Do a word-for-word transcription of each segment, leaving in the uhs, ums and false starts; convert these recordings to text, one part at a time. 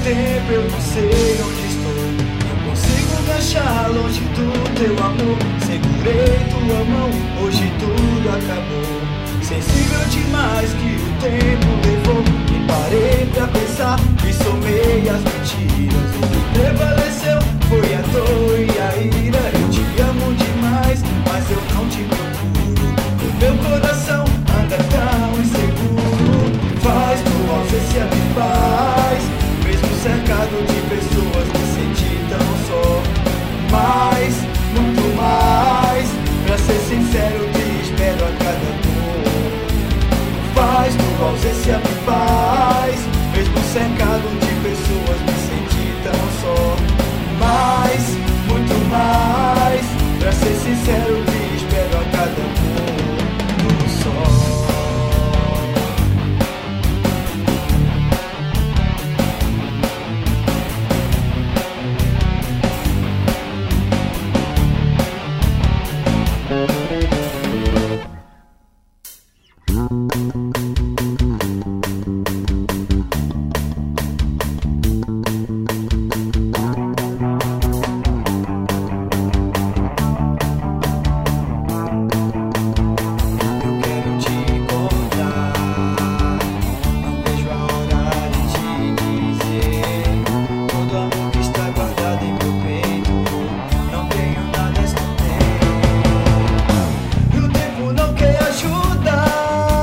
tempo eu não sei onde estou. Não consigo me achar longe do teu amor. Segurei tua mão, hoje tudo acabou. Sensível demais que o tempo levou. E parei pra pensar e somei as mentiras. O que prevaleceu foi a dor e a ira. Eu te amo demais, mas eu não te procuro. O meu coração anda tão inseguro. Faz tua ausência me faz, mesmo cercado de pessoas, me senti tão só. Mais, muito mais, pra ser sincero te espero a cada dor. Faz tua ausência me faz, mesmo cercado de pessoas, me senti tão só. Mais, muito mais, pra ser sincero te espero a cada dor do sol.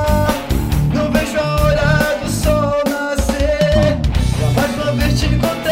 Te encontrar.